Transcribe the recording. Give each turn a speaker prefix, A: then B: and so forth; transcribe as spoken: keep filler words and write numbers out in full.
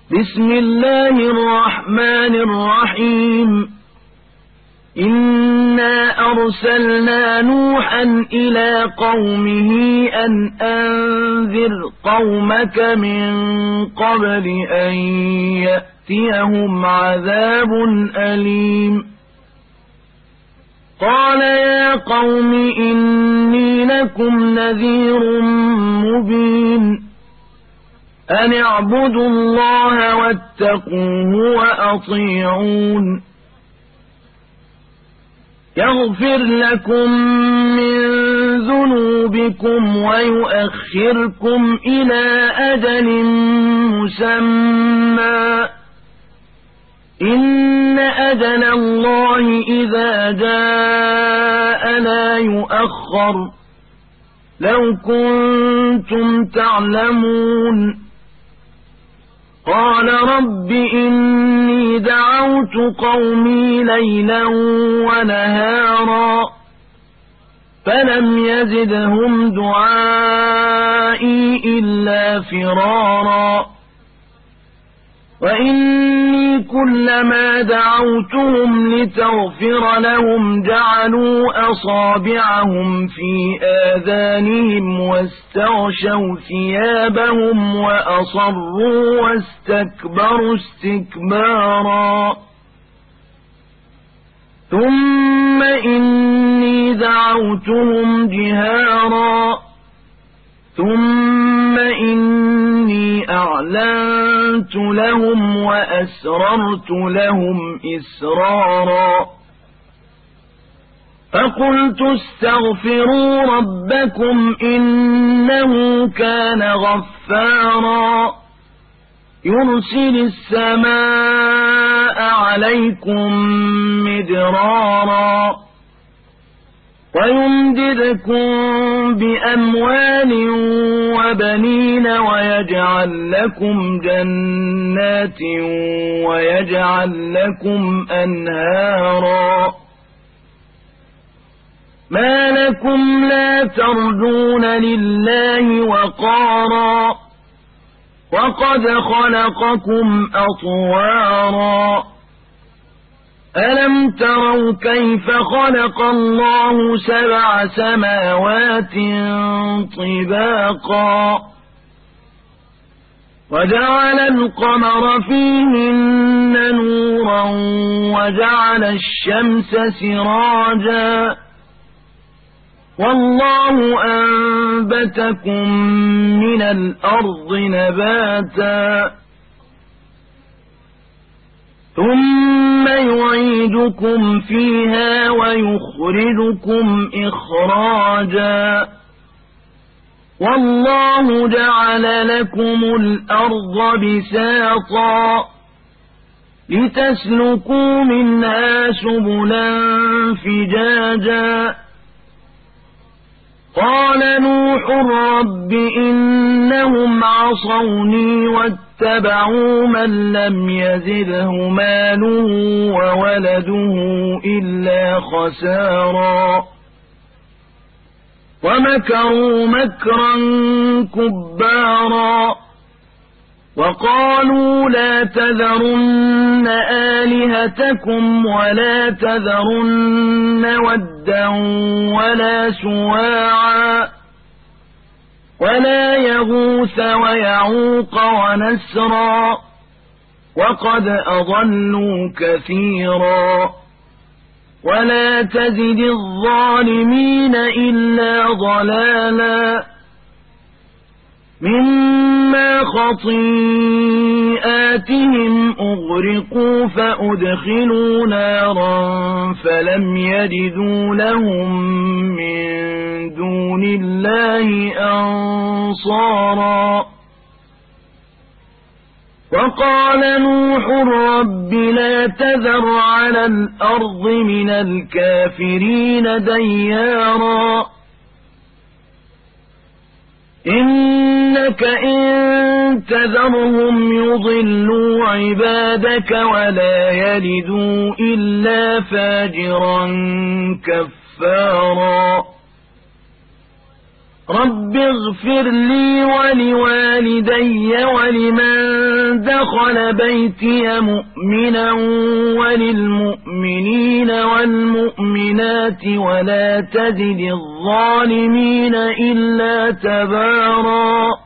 A: بسم الله الرحمن الرحيم إنا أرسلنا نوحا إلى قومه أن أنذر قومك من قبل أن يأتيهم عذاب أليم قال يا قوم إني لكم نذير مبين أن اعبدوا الله واتقوه وأطيعون يغفر لكم من ذنوبكم ويؤخركم إلى أجل مسمى إن أجل الله إذا جاء لا يؤخر لو كنتم تعلمون قال رب إني دعوت قومي ليلا ونهارا فلم يزدهم دعائي إلا فرارا وإني كلما دعوتهم لتغفر لهم جعلوا أصابعهم في آذانهم واستغشوا ثيابهم وأصروا واستكبروا استكبارا ثم إني دعوتهم جهارا ثم إني أعلنت لهم وأسررت لهم إسرارا فقلت استغفروا ربكم إنه كان غفارا يرسل السماء عليكم مدرارا ويمددكم بأموال وبنين ويجعل لكم جنات ويجعل لكم أنهارا ما لكم لا ترجون لله وقارا وقد خلقكم أطوارا ألم تروا كيف خلق الله سبع سماوات طباقا وجعل القمر فيهن نورا وجعل الشمس سراجا والله أنبتكم من الأرض نباتا ثم يعيدكم فيها ويخرجكم إخراجا والله جعل لكم الأرض بساطا لتسلكوا منها سبلا فجاجا قال نوح رب إنهم عصوني واتبعوا من لم يزده ماله وولده إلا خسارا ومكروا مكرا كبارا وقالوا لا تذرن آلهتكم ولا تذرن ودا ولا سواعا ولا يغوث ويعوق ونسرا وقد أضلوا كثيرا ولا تزد الظالمين إلا ضلالا مما خطيئاتهم أغرقوا فأدخلوا نارا فلم يجدوا لهم من دون الله أنصارا وقال نوح رب لا تذر على الأرض من الكافرين ديارا إنك إن تذرهم يضلوا عبادك ولا يلدوا إلا فاجرا كفارا رب اغفر لي ولوالدي ولمن دخل بيتي مؤمنا وللمؤمنين والمؤمنات ولا تزد الظالمين إلا تبارا